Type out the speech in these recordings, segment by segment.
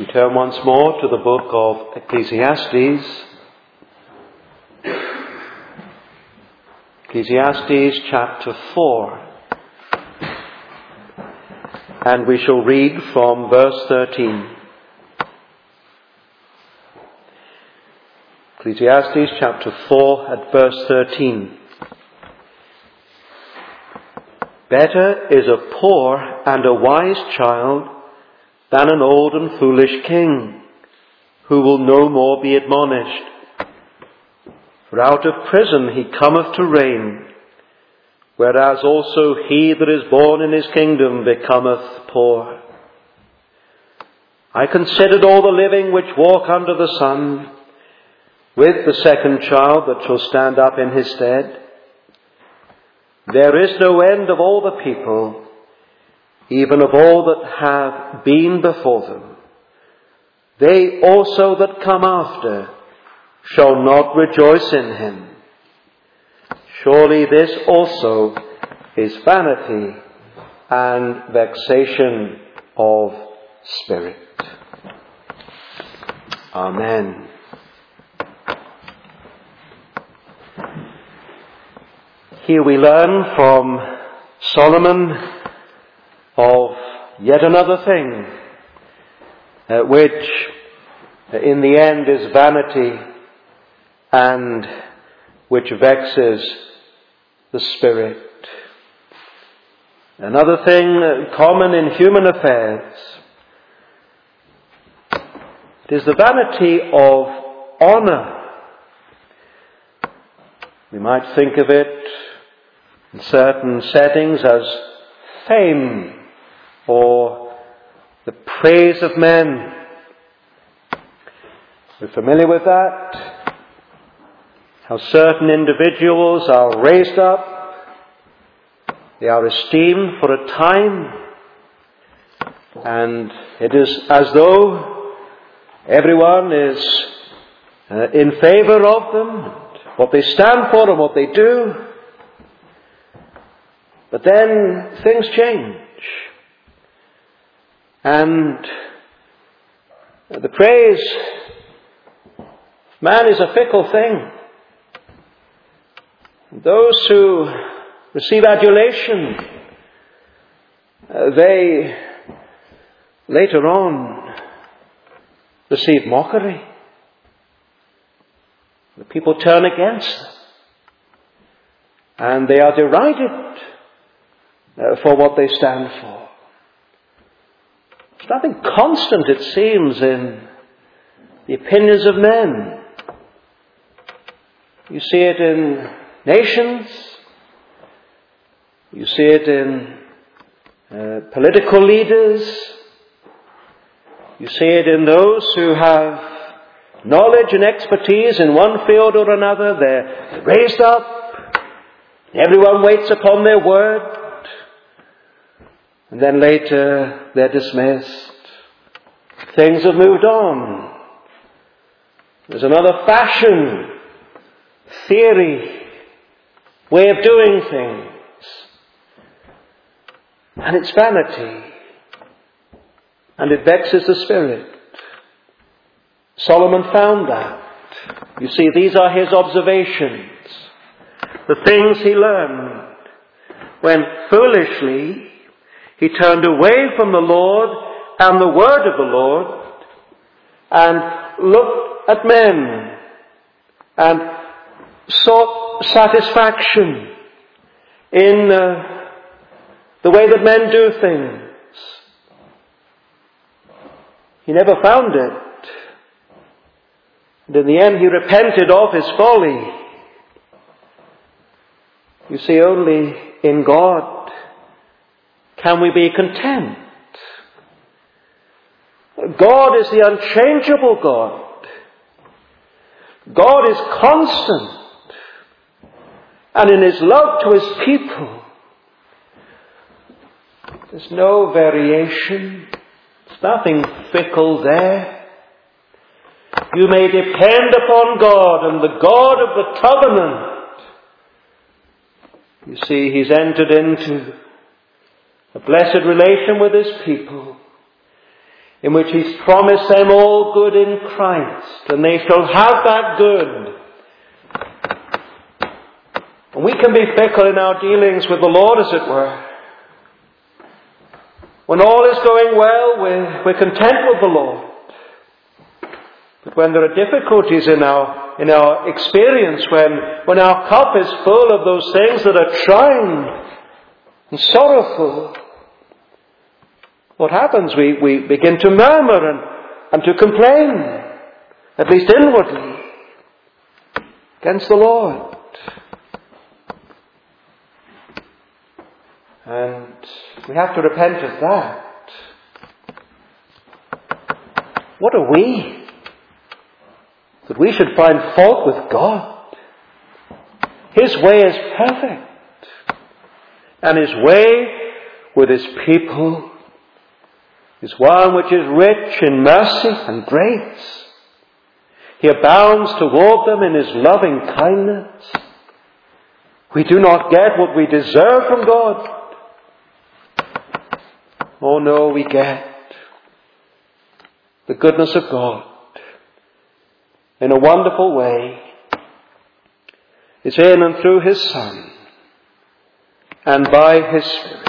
We turn once more to the book of Ecclesiastes. Ecclesiastes chapter 4. And we shall read from verse 13. Ecclesiastes chapter 4 at verse 13. Better is a poor and a wise child than an old and foolish king, who will no more be admonished. For out of prison he cometh to reign, whereas also he that is born in his kingdom becometh poor. I considered all the living which walk under the sun, with the second child that shall stand up in his stead. There is no end of all the people, even of all that have been before them. They also that come after shall not rejoice in him. Surely this also is vanity and vexation of spirit. Amen. Here we learn from Solomon of yet another thing, which in the end is vanity and which vexes the spirit. Another thing common in human affairs. It is the vanity of honour. We might think of it in certain settings as fame or the praise of men. We're familiar with that. How certain individuals are raised up. They are esteemed for a time. And it is as though everyone is in favour of them, what they stand for and what they do. But then things change. And the praise of man is a fickle thing. Those who receive adulation, they later on receive mockery. The people turn against them. And they are derided for what they stand for. There's nothing constant, it seems, in the opinions of men. You see it in nations. You see it in political leaders. You see it in those who have knowledge and expertise in one field or another. They're raised up. Everyone waits upon their word. And then later they're dismissed. Things have moved on. There's another fashion, theory, way of doing things. And it's vanity. And it vexes the spirit. Solomon found that. You see, these are his observations. The things he learned when foolishly he turned away from the Lord and the word of the Lord and looked at men and sought satisfaction in the way that men do things. He never found it. And in the end he repented of his folly. You see, only in God can we be content. God is the unchangeable God. God is constant. And in his love to his people, there's no variation. There's nothing fickle there. You may depend upon God and the God of the covenant. You see, he's entered into a blessed relation with his people. in which He's promised them all good in Christ, and they shall have that good. And we can be fickle in our dealings with the Lord, as it were. When all is going well, we're content with the Lord. But when there are difficulties in our experience, when our cup is full of those things that are trying and sorrowful, what happens? We begin to murmur and to complain, at least inwardly, against the Lord. And we have to repent of that. What are we that we should find fault with God? His way is perfect, and His way with His people is one which is rich in mercy and grace. He abounds toward them in His loving kindness. We do not get what we deserve from God. Oh no, we get the goodness of God in a wonderful way. It's in and through His Son and by His Spirit.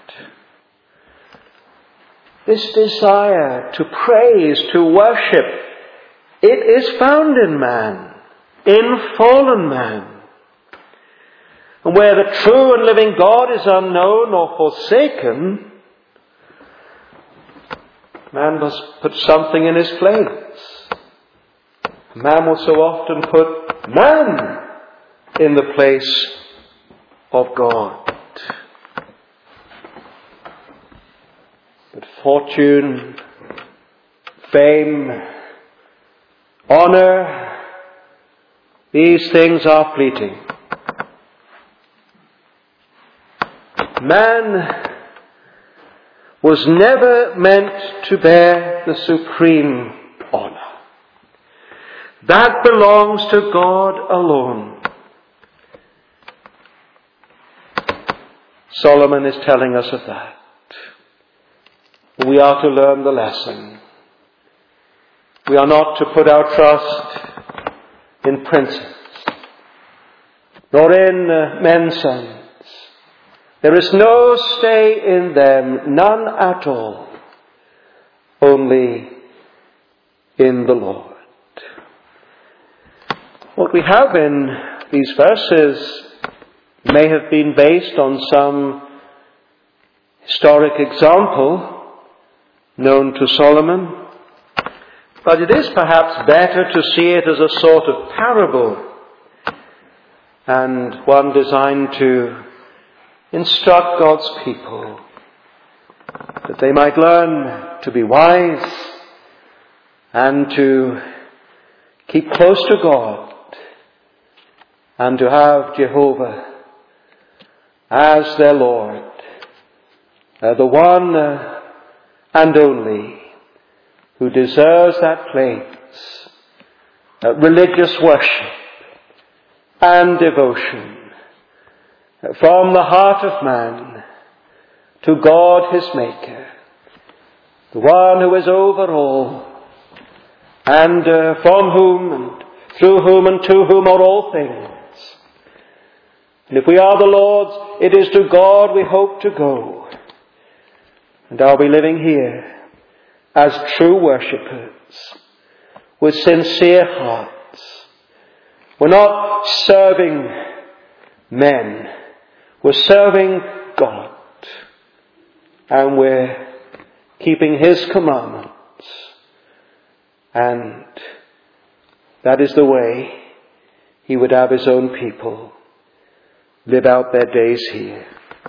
This desire to praise, to worship, it is found in man, in fallen man. And where the true and living God is unknown or forsaken, man must put something in his place. Man will so often put man in the place of God. But fortune, fame, honor, these things are fleeting. Man was never meant to bear the supreme honor. That belongs to God alone. Solomon is telling us of that. We are to learn the lesson. We are not to put our trust in princes, nor in men's sons. There is no stay in them, none at all, only in the Lord. What we have in these verses may have been based on some historic example known to Solomon, but it is perhaps better to see it as a sort of parable, and one designed to instruct God's people, that they might learn to be wise and to keep close to God and to have Jehovah as their Lord, the one and only who deserves that place, religious worship and devotion from the heart of man to God his Maker, the one who is over all, and from whom and through whom and to whom are all things. And if we are the Lord's, it is to God we hope to go. And are we living here as true worshippers with sincere hearts? We're not serving men. We're serving God, and we're keeping His commandments, and that is the way He would have His own people live out their days here.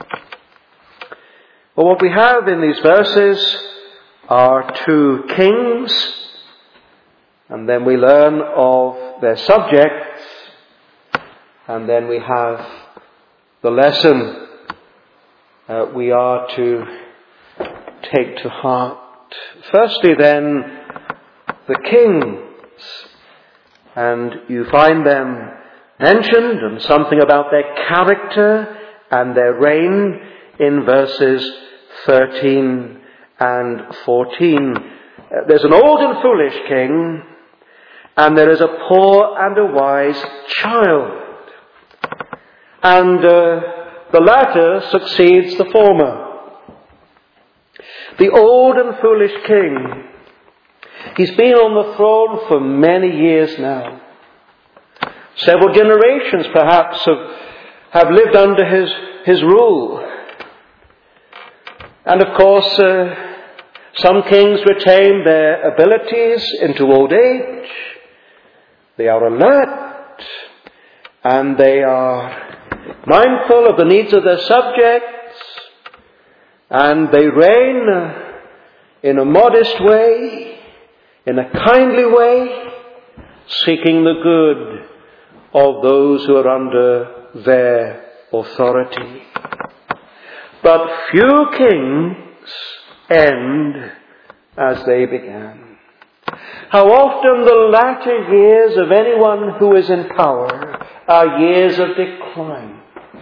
Well, what we have in these verses are two kings, and then we learn of their subjects, and then we have the lesson we are to take to heart. Firstly then, the kings. And you find them mentioned and something about their character and their reign in verses 13 and 14. There's an old and foolish king, and there is a poor and a wise child. And the latter succeeds the former. The old and foolish king, he's been on the throne for many years now. Several generations perhaps have lived under his rule. And of course, some kings retain their abilities into old age. They are alert, and they are mindful of the needs of their subjects, and they reign in a modest way, in a kindly way, seeking the good of those who are under their authority. But few kings end as they began. How often the latter years of anyone who is in power are years of decline.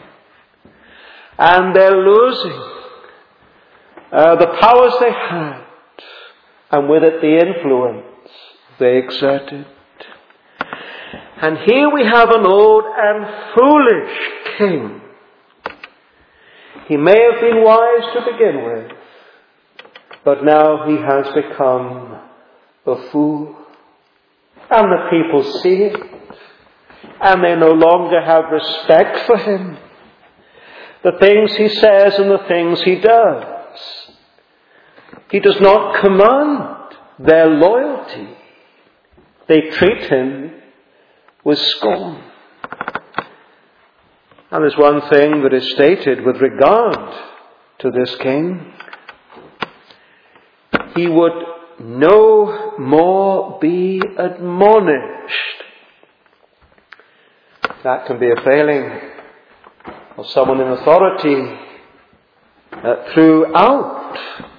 And they're losing the powers they had, and with it the influence they exerted. And here we have an old and foolish king. He may have been wise to begin with, but now he has become a fool. And the people see it, and they no longer have respect for him. The things he says and the things he does. He does not command their loyalty. They treat him with scorn. And there's one thing that is stated with regard to this king. He would no more be admonished. That can be a failing of someone in authority throughout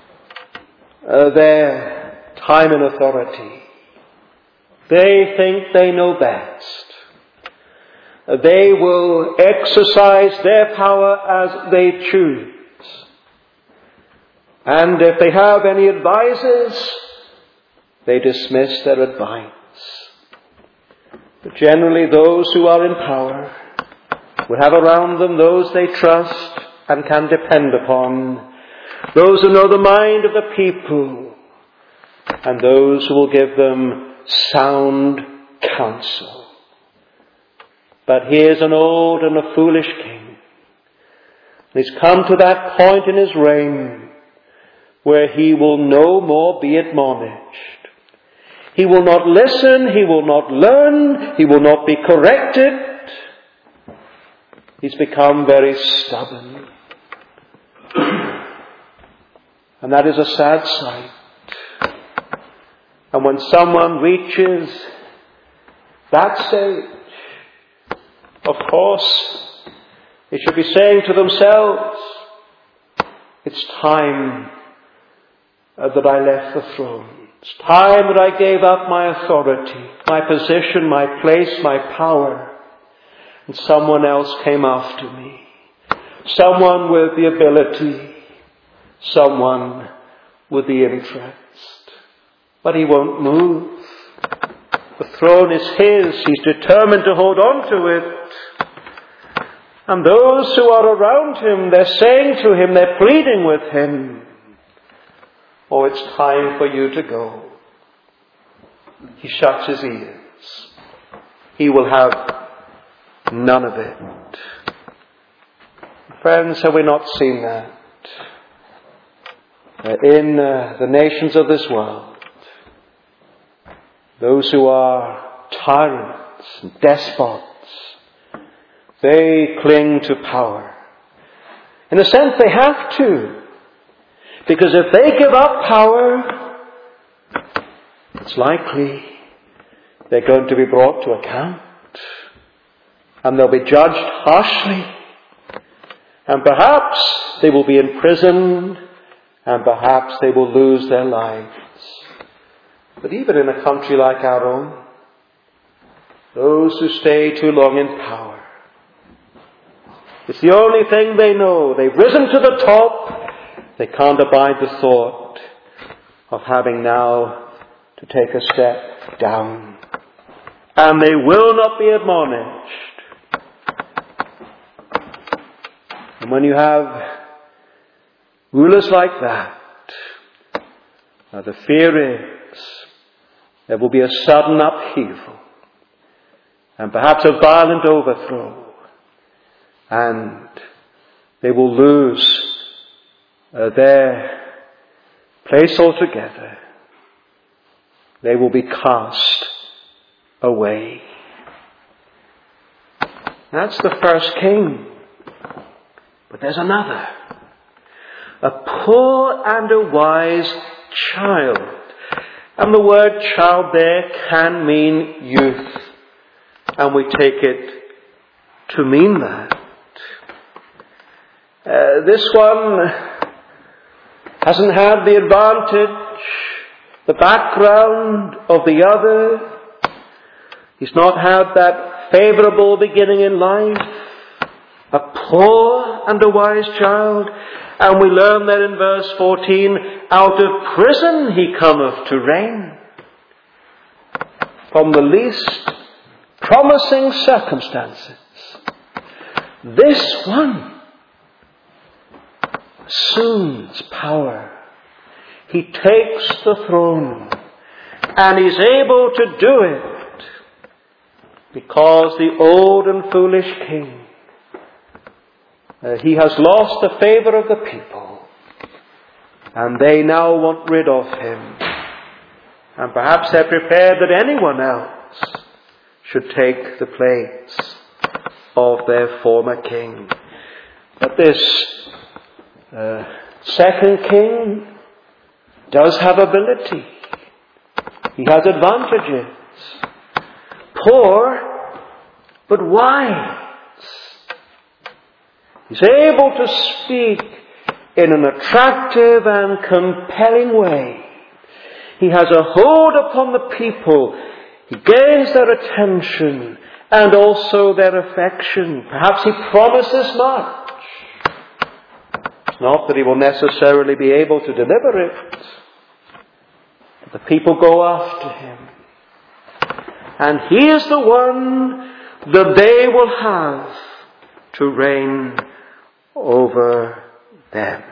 their time in authority. They think they know best. They will exercise their power as they choose. And if they have any advisers, they dismiss their advice. But generally those who are in power will have around them those they trust and can depend upon, those who know the mind of the people, and those who will give them sound counsel. But here's an old and a foolish king. He's come to that point in his reign where he will no more be admonished. He will not listen, he will not learn, he will not be corrected. He's become very stubborn. And that is a sad sight. And when someone reaches that stage, of course, they should be saying to themselves, it's time that I left the throne. It's time that I gave up my authority, my position, my place, my power, and someone else came after me. Someone with the ability, someone with the interest. But he won't move. The throne is his. He's determined to hold on to it. And those who are around him, they're saying to him, they're pleading with him, oh, it's time for you to go. He shuts his ears. He will have none of it. Friends, have we not seen that? In the nations of this world, those who are tyrants and despots, they cling to power. In a sense, they have to. Because if they give up power, it's likely they're going to be brought to account. And they'll be judged harshly. And perhaps they will be imprisoned. And perhaps they will lose their lives. But even in a country like our own, those who stay too long in power, it's the only thing they know. They've risen to the top. They can't abide the thought of having now to take a step down. And they will not be admonished. And when you have rulers like that, the fear is there will be a sudden upheaval and perhaps a violent overthrow, and they will lose their place altogether. They will be cast away. That's the first king. But there's another. A poor and a wise child. And the word child there can mean youth. And we take it to mean that. This one hasn't had the advantage, the background of the other. He's not had that favourable beginning in life. A poor and a wise child. And we learn that in verse 14, out of prison he cometh to reign. From the least promising circumstances, this one assumes power. He takes the throne, and he's able to do it because the old and foolish king, he has lost the favour of the people, and they now want rid of him. And perhaps they're prepared that anyone else should take the place of their former king. But this second king does have ability. He has advantages. Poor, but wise. He's able to speak in an attractive and compelling way. He has a hold upon the people. He gains their attention and also their affection. Perhaps he promises much. It's not that he will necessarily be able to deliver it. But the people go after him. And he is the one that they will have to reign over them.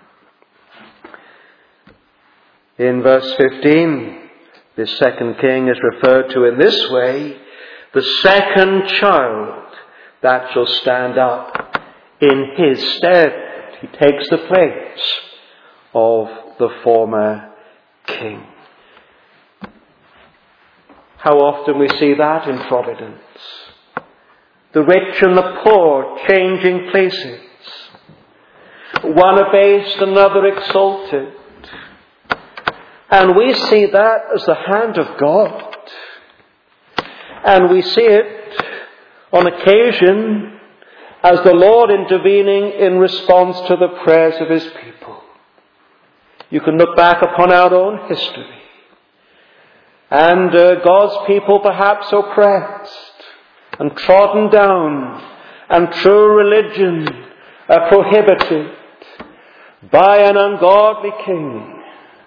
In verse 15, this second king is referred to in this way: the second child that shall stand up in his stead. He takes the place of the former king. How often we see that in providence. The rich and the poor changing places. One abased, another exalted. And we see that as the hand of God. And we see it on occasion as the Lord intervening in response to the prayers of his people. You can look back upon our own history. And God's people perhaps oppressed and trodden down, and true religion prohibited by an ungodly king.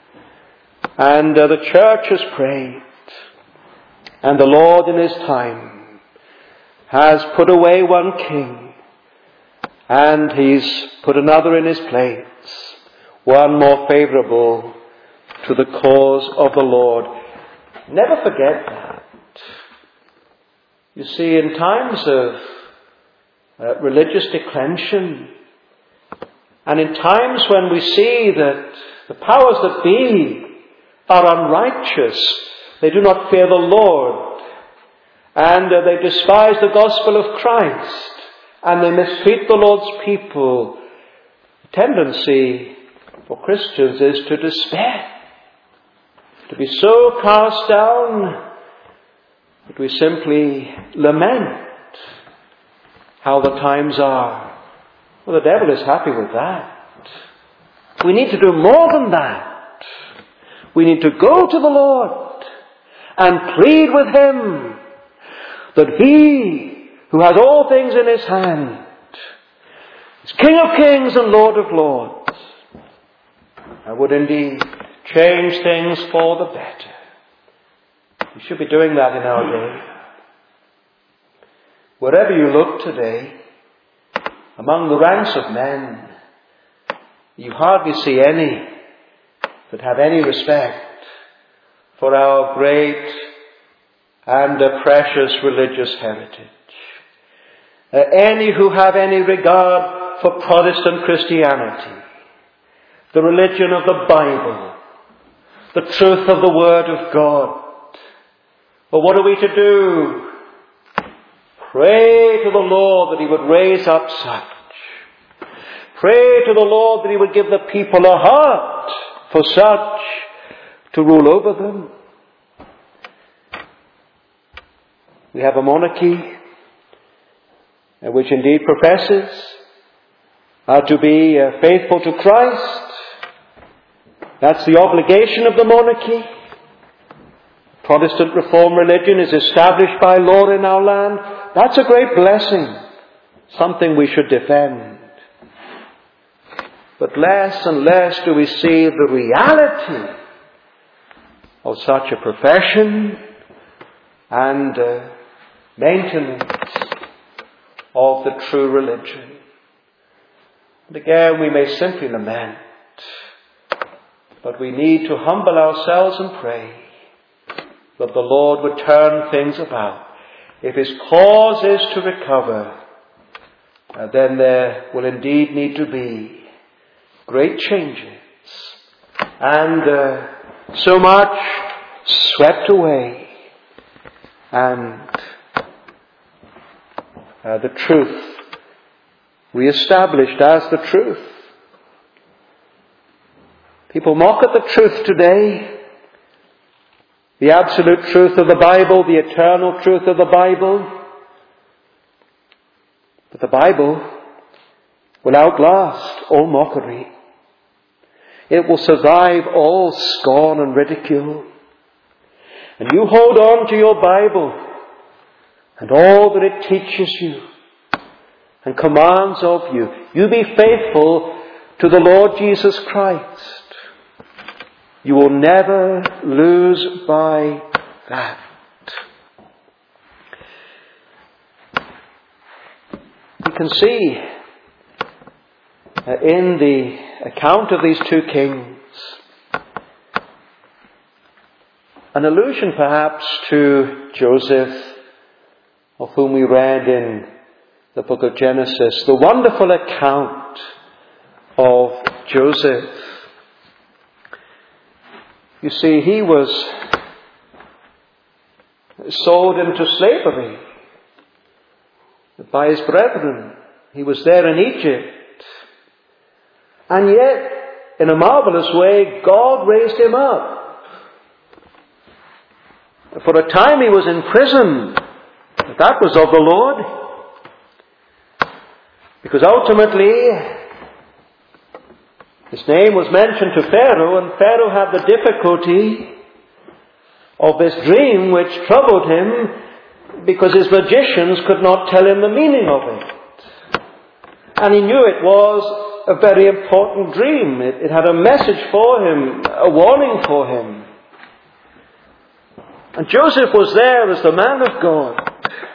And the church has prayed, and the Lord in his time has put away one king, and he's put another in his place, one more favourable to the cause of the Lord. Never forget that. You see, in times of religious declension, and in times when we see that the powers that be are unrighteous, they do not fear the Lord, and they despise the gospel of Christ, and they mistreat the Lord's people, the tendency for Christians is to despair, to be so cast down that we simply lament how the times are. Well, the devil is happy with that. We need to do more than that. We need to go to the Lord and plead with him that he, who has all things in his hand, is King of kings and Lord of lords, and would indeed change things for the better. We should be doing that in our day. Wherever you look today, among the ranks of men, you hardly see any that have any respect for our great and precious religious heritage. Any who have any regard for Protestant Christianity, the religion of the Bible, the truth of the Word of God. But what are we to do? Pray to the Lord that He would raise up such. Pray to the Lord that He would give the people a heart for such to rule over them. We have a monarchy which indeed professes to be faithful to Christ. That's the obligation of the monarchy. Protestant Reformed religion is established by law in our land. That's a great blessing, something we should defend. But less and less do we see the reality of such a profession and maintenance of the true religion. And again, we may simply lament, but we need to humble ourselves and pray that the Lord would turn things about. If His cause is to recover, then there will indeed need to be great changes and so much swept away, and the truth re-established as the truth. People mock at the truth today. The absolute truth of the Bible, the eternal truth of the Bible. But the Bible will outlast all mockery. It will survive all scorn and ridicule. And you hold on to your Bible and all that it teaches you and commands of you. You be faithful to the Lord Jesus Christ. You will never lose by that. You can see in the account of these two kings an allusion perhaps to Joseph, of whom we read in the book of Genesis, the wonderful account of Joseph. You see, he was sold into slavery by his brethren. He was there in Egypt. And yet, in a marvelous way, God raised him up. For a time he was in prison. But that was of the Lord. Because ultimately, his name was mentioned to Pharaoh, and Pharaoh had the difficulty of this dream which troubled him because his magicians could not tell him the meaning of it. And he knew it was a very important dream. It had a message for him, a warning for him. And Joseph was there as the man of God.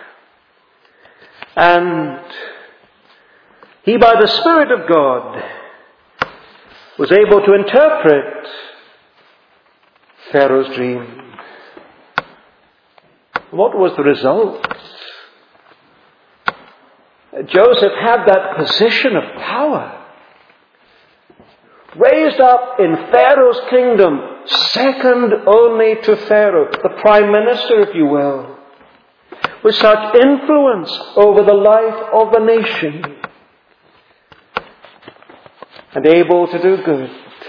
And he, by the Spirit of God, was able to interpret Pharaoh's dream. What was the result? Joseph had that position of power, raised up in Pharaoh's kingdom, second only to Pharaoh, the prime minister, if you will, with such influence over the life of the nation, and able to do good.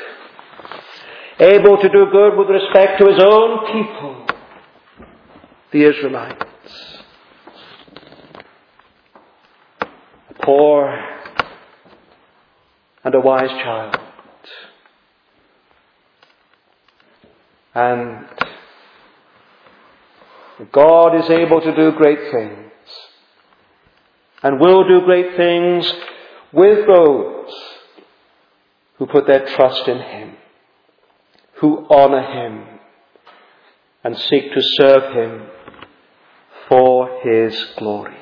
Able to do good with respect to his own people, the Israelites. A poor and a wise child. And God is able to do great things, and will do great things with those who put their trust in Him, who honour Him, and seek to serve him for his glory.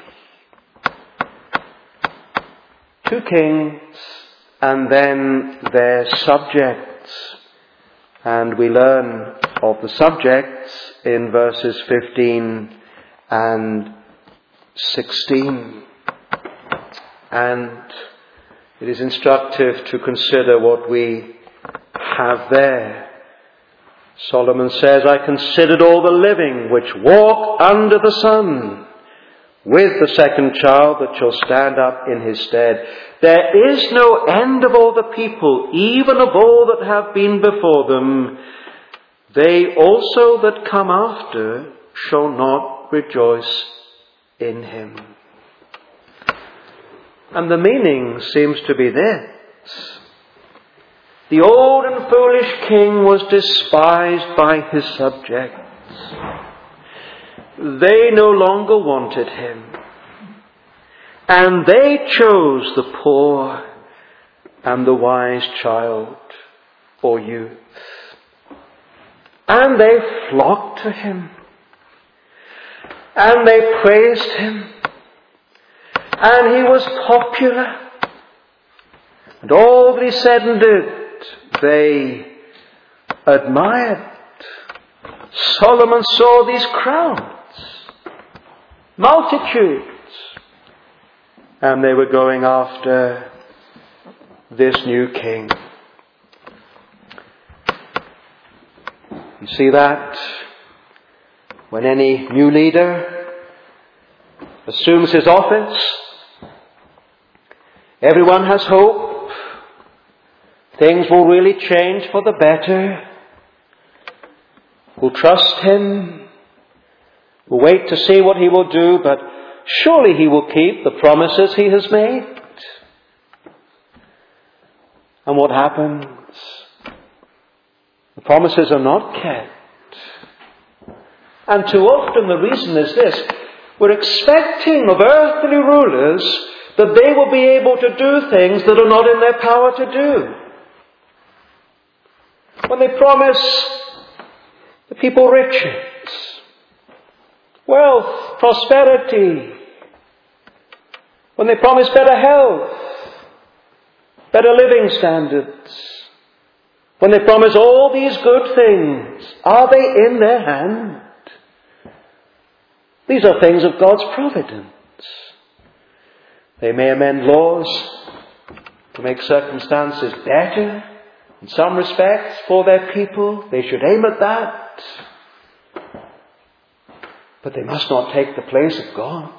2 kings and then their subjects. And we learn of the subjects in verses 15 and 16. And it is instructive to consider what we have there. Solomon says, I considered all the living which walk under the sun, with the second child that shall stand up in his stead. There is no end of all the people, even of all that have been before them. They also that come after shall not rejoice in him. And the meaning seems to be this. The old and foolish king was despised by his subjects. They no longer wanted him. And they chose the poor and the wise child or youth. And they flocked to him. And they praised him. And he was popular. And all that he said and did, they admired. Solomon saw these crowds. Multitudes. And they were going after this new king. You see that when any new leader assumes his office, everyone has hope. Things will really change for the better. We'll trust him. We'll wait to see what he will do, but surely he will keep the promises he has made. And what happens? The promises are not kept. And too often the reason is this. We're expecting of earthly rulers that they will be able to do things that are not in their power to do. When they promise the people riches, wealth, prosperity, when they promise better health, better living standards, when they promise all these good things, are they in their hand? These are things of God's providence. They may amend laws to make circumstances better in some respects for their people. They should aim at that. But they must not take the place of God.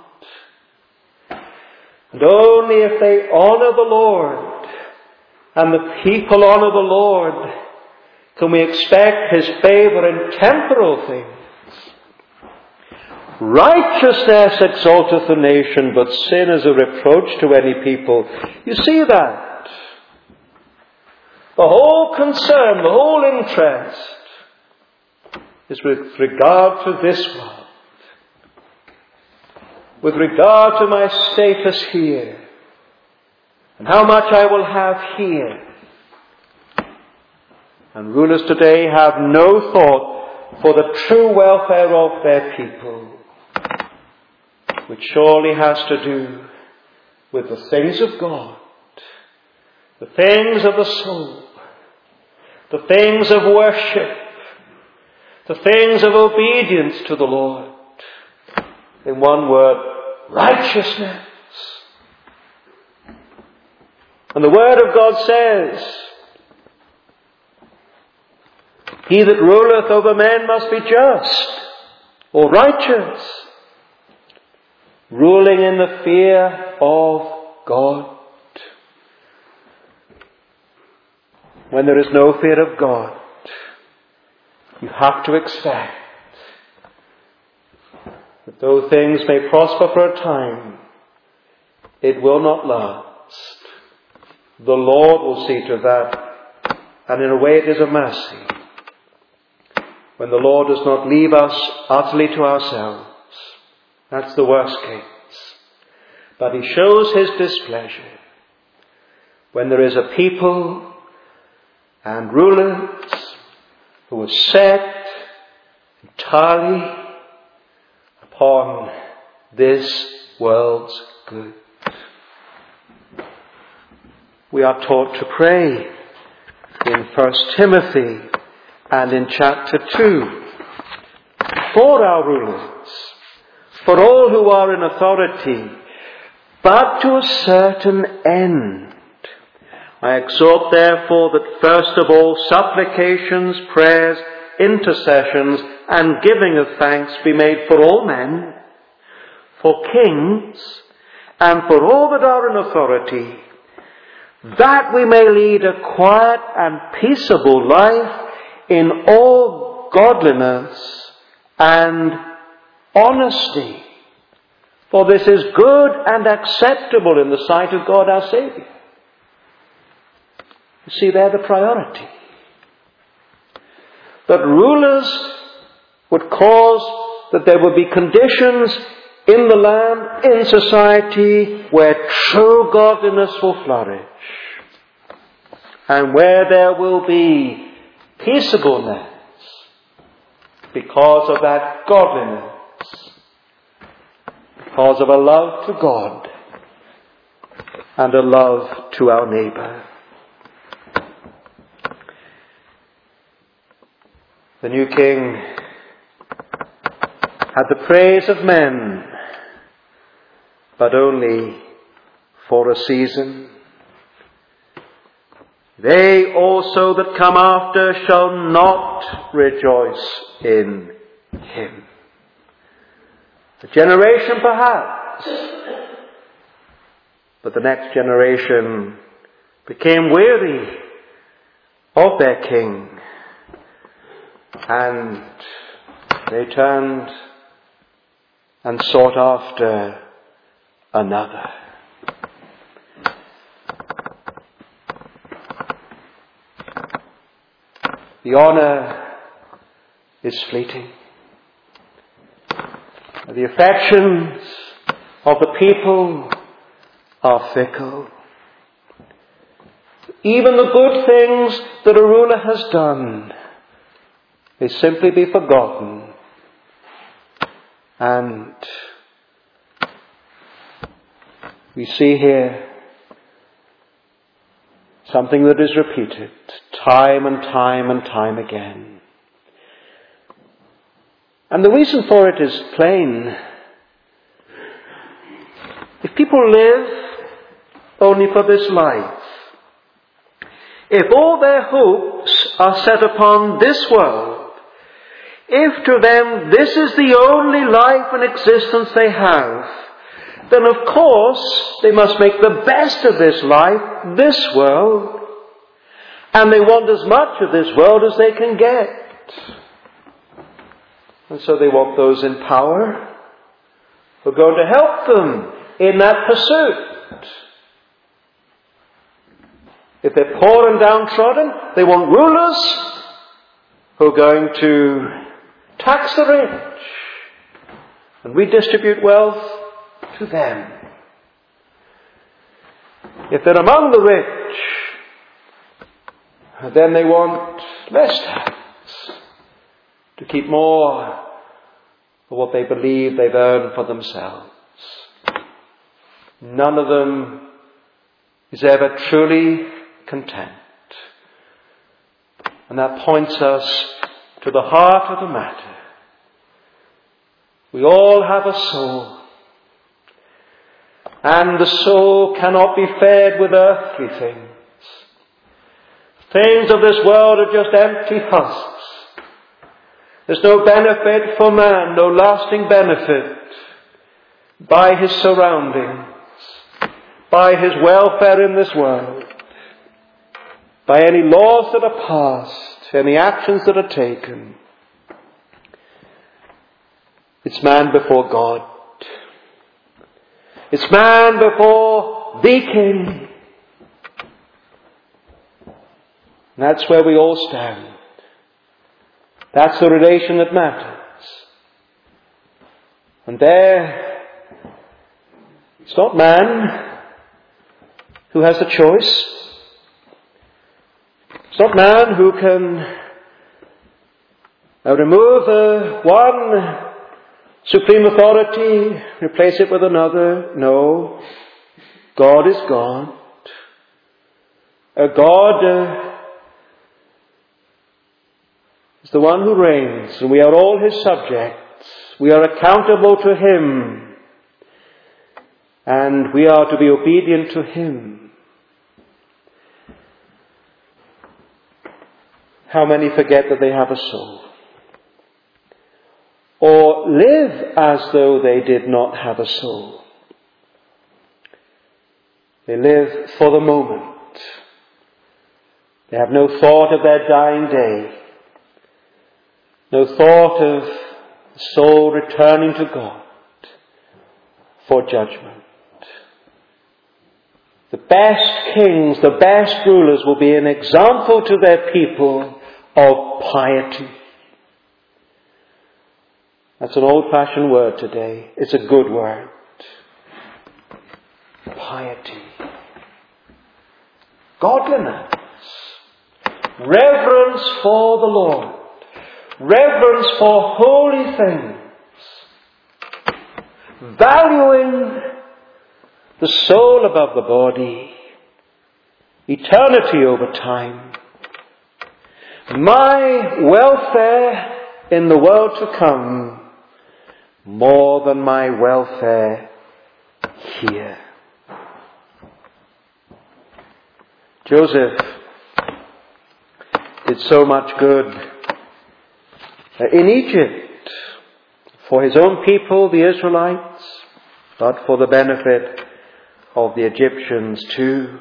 And only if they honour the Lord and the people honour the Lord can we expect his favour in temporal things. Righteousness exalteth a nation, but sin is a reproach to any people. You see that? The whole concern, the whole interest is with regard to this world. With regard to my status here. And how much I will have here. And rulers today have no thought for the true welfare of their people, which surely has to do with the things of God, the things of the soul, the things of worship, the things of obedience to the Lord. In one word, righteousness. And the Word of God says, he that ruleth over men must be just or righteous, ruling in the fear of God. When there is no fear of God, you have to expect that though things may prosper for a time, it will not last. The Lord will see to that, and in a way it is a mercy when the Lord does not leave us utterly to ourselves. That's the worst case. But he shows his displeasure when there is a people and rulers who are set, entirely upon this world's good. We are taught to pray in 1 Timothy and in chapter 2 for our rulers, for all who are in authority, but to a certain end. I exhort therefore that first of all supplications, prayers, intercessions, and giving of thanks be made for all men, for kings, and for all that are in authority, that we may lead a quiet and peaceable life in all godliness and honesty. For this is good and acceptable in the sight of God our Saviour. You see, they're the priority. That rulers would cause that there would be conditions in the land, in society, where true godliness will flourish. And where there will be peaceableness because of that godliness, because of a love to God and a love to our neighbour. The new king had the praise of men, but only for a season. They also that come after shall not rejoice in him. A generation perhaps, but the next generation became weary of their king, and they turned and sought after another. The honour is fleeting. The affections of the people are fickle. Even the good things that a ruler has done may simply be forgotten. And we see here something that is repeated time and time and time again. And the reason for it is plain. If people live only for this life, if all their hopes are set upon this world, if to them this is the only life and existence they have, then of course they must make the best of this life, this world, and they want as much of this world as they can get. And so they want those in power who are going to help them in that pursuit. If they're poor and downtrodden, they want rulers who are going to tax the rich and redistribute wealth to them. If they're among the rich, then they want less tax to keep more for what they believe they've earned for themselves. None of them is ever truly content. And that points us to the heart of the matter. We all have a soul. And the soul cannot be fed with earthly things. Things of this world are just empty husks. There's no benefit for man, no lasting benefit by his surroundings, by his welfare in this world, by any laws that are passed, any actions that are taken. It's man before God. It's man before the King. And that's where we all stand. That's the relation that matters. And there, it's not man who has a choice. It's not man who can Now remove the one supreme authority, replace it with another. No. God is God. God is the one who reigns, and we are all His subjects. We are accountable to Him, and we are to be obedient to Him. How many forget that they have a soul? Or live as though they did not have a soul? They live for the moment. They have no thought of their dying day. No thought of the soul returning to God for judgment. The best kings, the best rulers will be an example to their people of piety. That's an old-fashioned word today. It's a good word. Piety. Godliness. Reverence for the Lord. Reverence for holy things. Valuing the soul above the body. Eternity over time. My welfare in the world to come more than my welfare here. Joseph did so much good in Egypt for his own people, the Israelites, but for the benefit of the Egyptians too.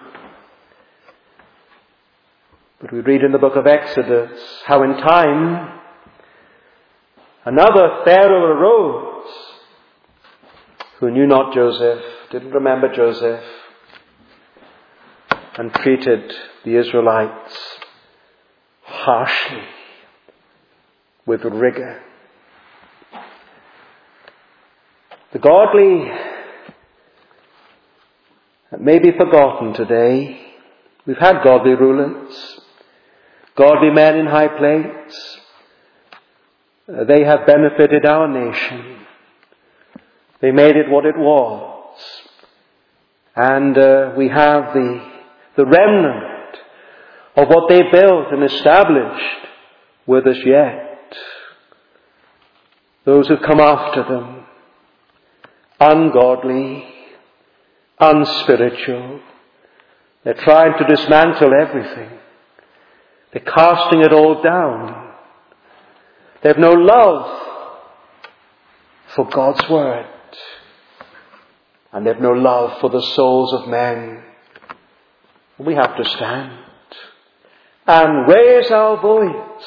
But we read in the book of Exodus how in time another Pharaoh arose who knew not Joseph, didn't remember Joseph, and treated the Israelites harshly, with rigor. The godly may be forgotten today. We've had godly rulers, godly men in high place. They have benefited our nation. They made it what it was. And we have the remnant of what they built and established with us yet. Those who come after them, ungodly, unspiritual. They're trying to dismantle everything. They're casting it all down. They have no love for God's Word. And they have no love for the souls of men. We have to stand and raise our voice.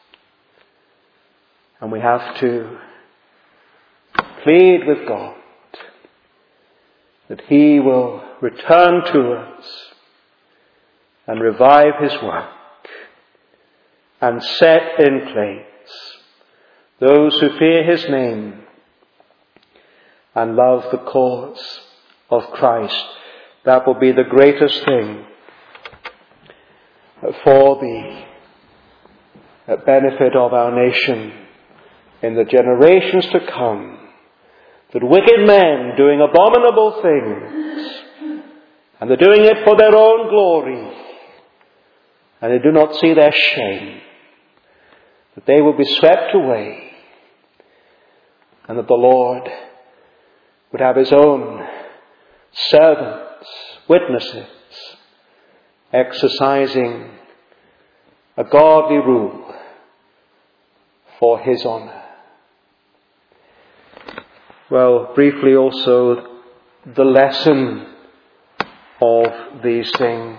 And we have to plead with God that He will return to us and revive His work and set in place those who fear His name and love the cause of Christ. That will be the greatest thing for the benefit of our nation in the generations to come. That wicked men doing abominable things, and they're doing it for their own glory, and they do not see their shame, that they will be swept away, and that the Lord would have His own servants, witnesses, exercising a godly rule for His honour. Well, briefly also, the lesson of these things.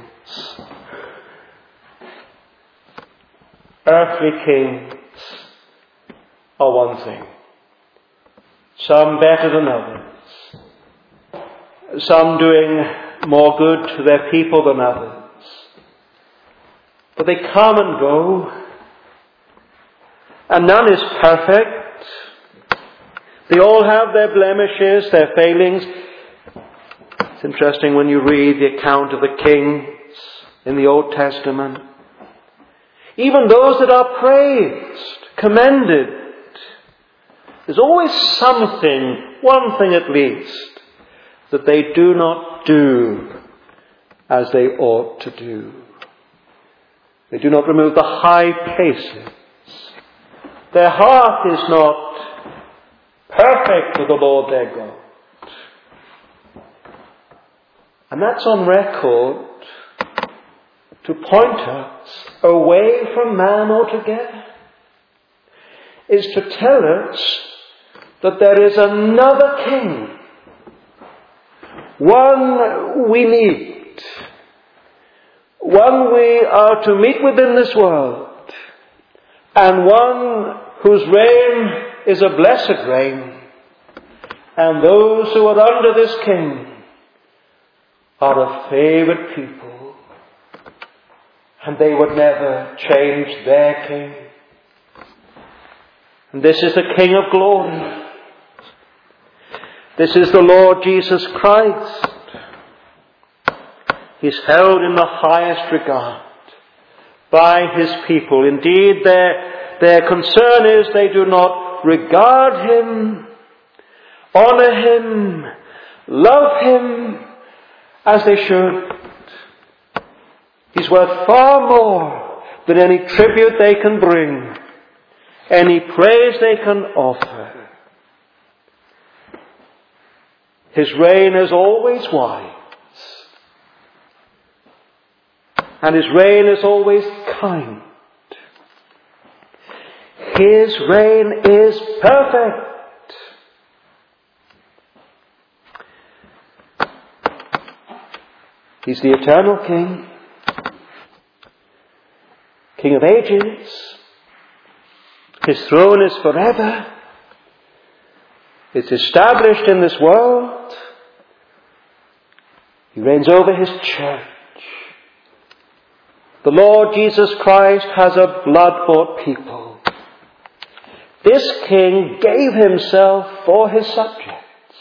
Earthly kings are one thing. Some better than others. Some doing more good to their people than others. But they come and go. And none is perfect. They all have their blemishes, their failings. It's interesting when you read the account of the kings in the Old Testament. even those that are praised, commended, there's always something, one thing at least, that they do not do as they ought to do. They do not remove the high places. Their heart is not perfect with the Lord their God. And that's on record to point us away from man altogether. Is to tell us that there is another king. One we need. One we are to meet with in this world. And one whose reign is a blessed reign. And those who are under this king are a favoured people. And they would never change their king. And this is the King of glory. This is the Lord Jesus Christ. He's held in the highest regard by his people. Indeed, their concern is they do not regard him, honour him, love him as they should. He's worth far more than any tribute they can bring, any praise they can offer. His reign is always wise. And his reign is always kind. His reign is perfect. He's the eternal King. King of ages. His throne is forever. It's established in this world. He reigns over his church. The Lord Jesus Christ has a blood-bought people. This King gave himself for his subjects.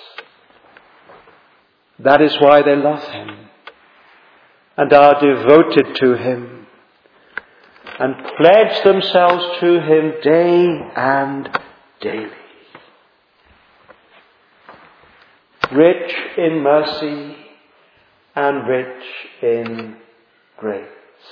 That is why they love him and are devoted to him and pledge themselves to him day and daily. Rich in mercy and rich in grace.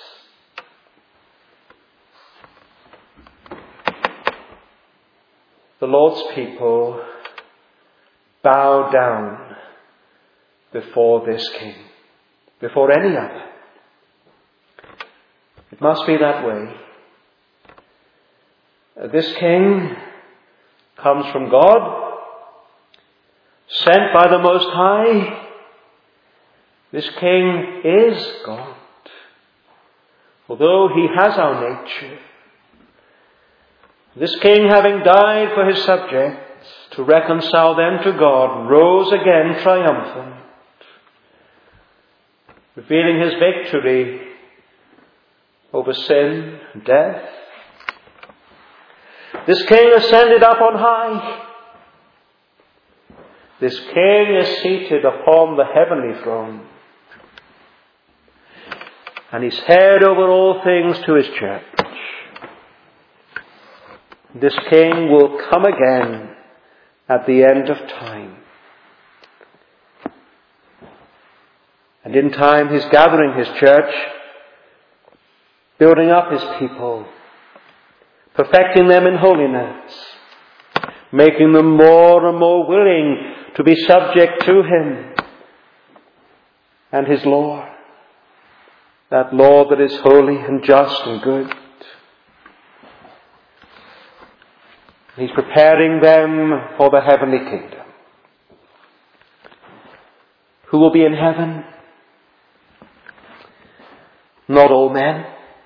The Lord's people bow down before this King, before any other. It must be that way. This King comes from God, sent by the Most High. This King is God. Although he has our nature, this King, having died for his subjects to reconcile them to God, rose again triumphant, revealing his victory over sin and death. This King ascended up on high. This King is seated upon the heavenly throne. And he's head over all things to his church. This King will come again at the end of time. And in time he's gathering his church, building up his people, perfecting them in holiness, making them more and more willing to be subject to him and his law. That law that is holy and just and good. He's preparing them for the heavenly kingdom. Who will be in heaven? Not all men.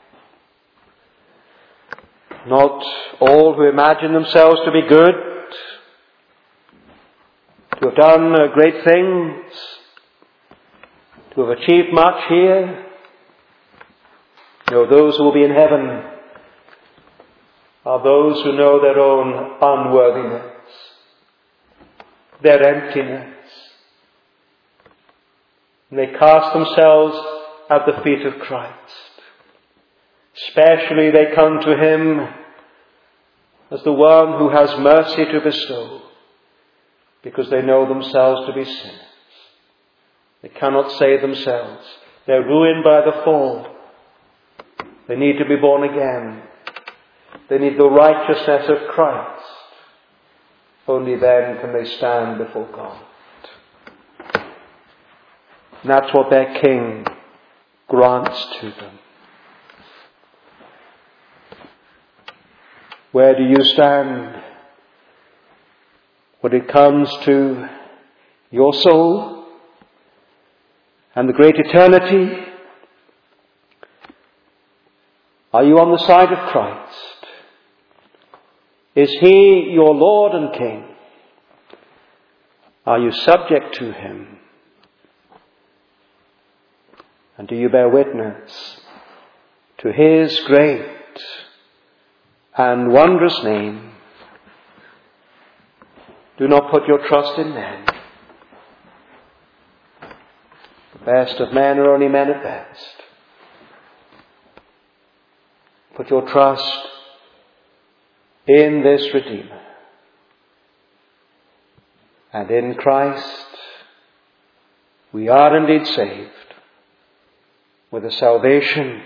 Not all who imagine themselves to be good, to have done great things, to have achieved much here. No, those who will be in heaven are those who know their own unworthiness, their emptiness. And they cast themselves at the feet of Christ. Especially they come to him as the one who has mercy to bestow, because they know themselves to be sinners. They cannot save themselves. They're ruined by the fall. They need to be born again. They need the righteousness of Christ. Only then can they stand before God. And that's what their King grants to them. Where do you stand when it comes to your soul and the great eternity? Are you on the side of Christ? Is he your Lord and King? Are you subject to him? And do you bear witness to his great and wondrous name? Do not put your trust in men. The best of men are only men at best. Put your trust in this Redeemer. And in Christ we are indeed saved with a salvation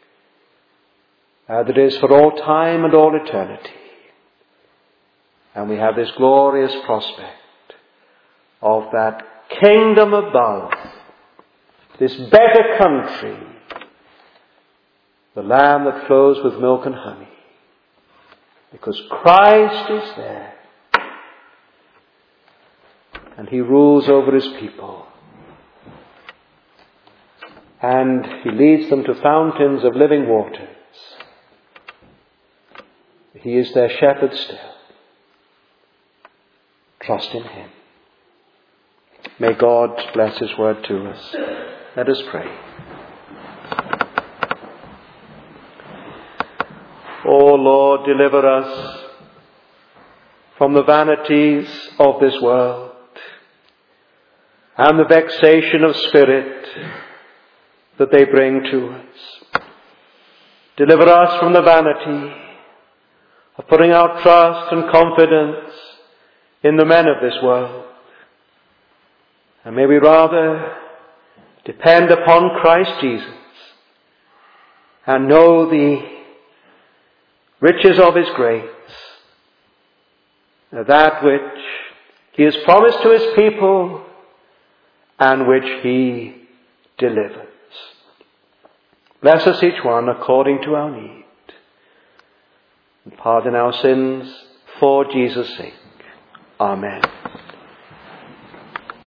that is for all time and all eternity. And we have this glorious prospect of that kingdom above, this better country, the land that flows with milk and honey. Because Christ is there. And he rules over his people. And he leads them to fountains of living waters. He is their shepherd still. Trust in him. May God bless his word to us. Let us pray. O Lord, deliver us from the vanities of this world and the vexation of spirit that they bring to us. Deliver us from the vanity of putting our trust and confidence in the men of this world. And may we rather depend upon Christ Jesus and know the riches of his grace, that which he has promised to his people and which he delivers. Bless us each one according to our need. And pardon our sins for Jesus' sake. Amen.